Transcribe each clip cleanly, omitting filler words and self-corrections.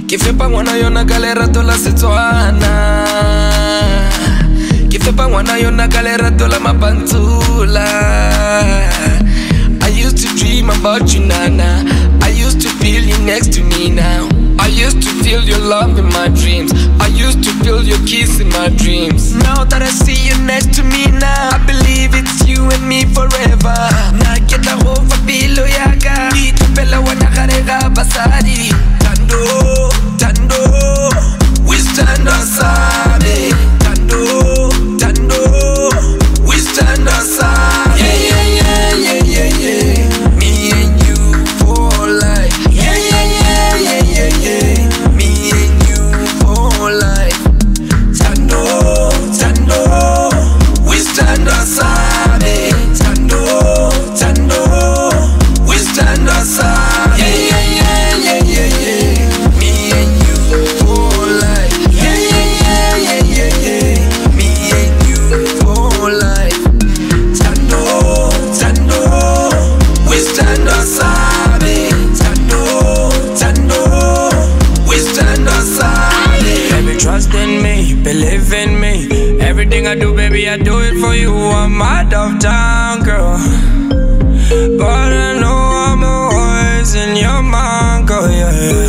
Ke fepa ngwana yona ka lerato la Setswana, ke fepa ngwana yona ka lerato la Mapantsula. I used to dream about you, Nana. I used to feel you next to me now. I used to feel your love in my dreams. I used to feel your kiss in my dreams. Now that I see you next to me now, I believe it's you and me forever. Na keta go fa pelo yaka, itopela wana gare ga basadi. Tando, Tando, we stand aside. Tando, Tando, we stand aside. Yeah, yeah, yeah, yeah, yeah, yeah. Me and you for life. Yeah, yeah, yeah, yeah, yeah, yeah. Me and you for life. Tando, Tando, we stand aside. Tando, Tando, we stand aside. Yeah, yeah, yeah, yeah, yeah, yeah. Me and you for life. Yeah, yeah, yeah, yeah, yeah, yeah. Me and you for life. Tando, Tando, we stand aside. Tando, Tando, we stand aside. Baby, trust in me, believe in me. Everything I do, baby, I do it for you. I'm out of town, girl, but I know I'm always in your mind, girl, yeah.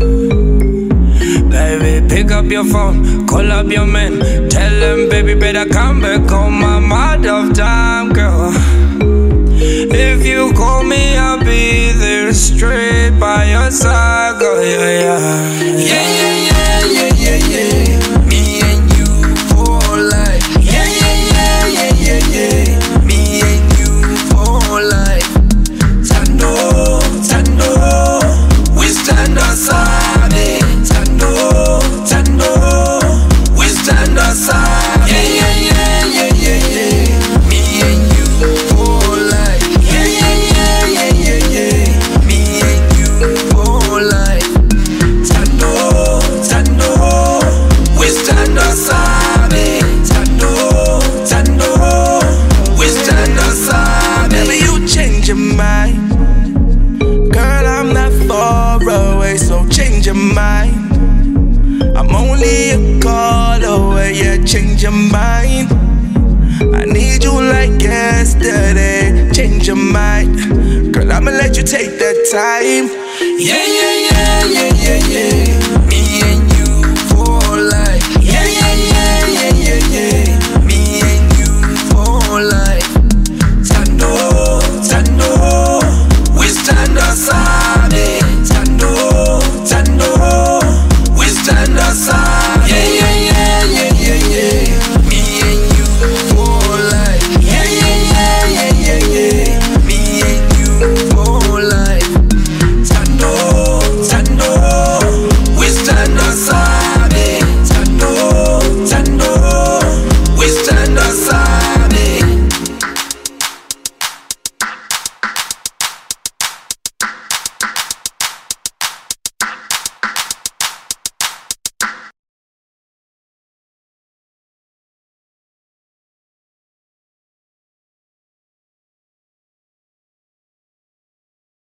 Baby, pick up your phone, call up your man. Tell them, baby, better come back home. I'm out of time, girl. If you call me, I'll be there straight by your side, girl, yeah, yeah. Yeah, yeah, yeah, yeah, yeah, yeah. Me and you for life. Yeah, yeah, yeah, yeah, yeah, yeah. Me and you for life. Tando, Tando, we stand aside. Tando, Tando, we stand aside. Yeah, yeah, yeah, yeah, yeah, yeah. Me and you for life. Yeah, yeah, yeah, yeah, yeah, yeah. Me and you for life. Tando, Tando, we stand aside. Tando, Tando, we stand aside. Never you change your mind. Girl, I'm not far away, so change your mind. I'm only a call away, yeah, change your mind. I need you like yesterday, change your mind. Girl, I'ma let you take that time. Yeah, yeah, yeah, yeah, yeah, yeah.